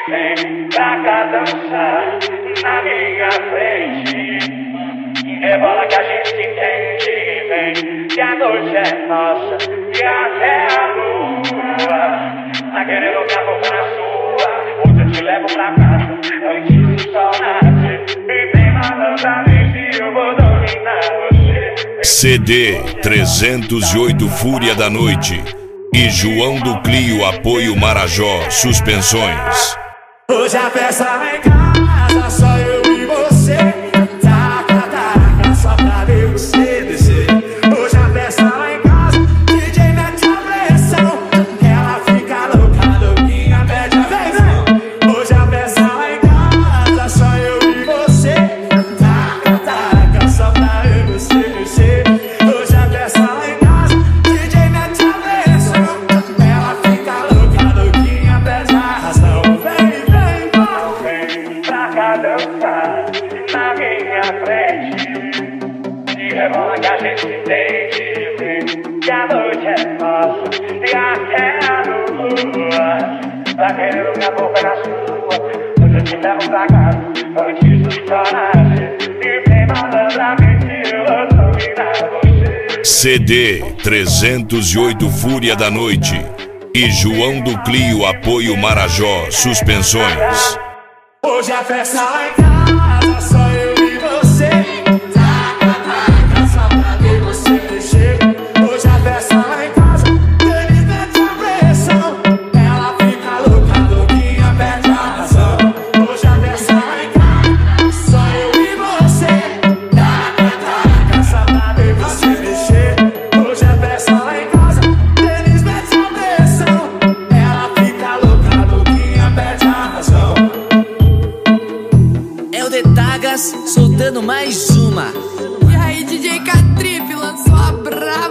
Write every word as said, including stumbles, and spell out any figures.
vem pra cá dançar na minha frente. Rebola que a gente entende, vem que a noite é nossa e até a lua tá querendo me abocar na sua. Hoje eu te levo pra casa antes do sol nascer. E vem malandramente eu vou dominar você. C D trezentos e oito Fúria da Noite e João do Clio Apoio Marajó Suspensões. Hoje a festa lá em casa, só eu e você. Taca, taca, só pra ver você descer. Hoje a festa lá em casa, D J mete a pressão. Ela fica louca, louquinha, pede a vem. Hoje a festa lá em casa, só eu e você. Taca, taca, só pra ver você descer. Hoje a festa lá em casa, D J mete a pressão. Ela fica louca, louquinha, pede a razão. Vem, Vem pra cá dançar na minha frente. E rebola que a gente entende, vem que a noite é nossa e até a lua tá querendo minha boca na sua. Hoje eu te levo pra casa antes do sol nascer. E vem malandramente eu vou dominar você. C D trezentos e oito Fúria da Noite e João do Clio Apoio Marajó Suspensões. hoje a festa lá em casa, só eu e você. Taca, taca, só pra ver você mexer. Hoje a festa lá em casa, ele mete a pressão. Ela fica louca, louquinha, perde a razão. Hoje a festa lá em casa, só eu e você. Taca, taca, só pra ver você mexer. Hoje a festa lá em casa, eles metem a pressão. Ela fica louca, louquinha, perde a razão. É o D Tagas soltando mais uma. E aí, D J K-Trip lançou a braba.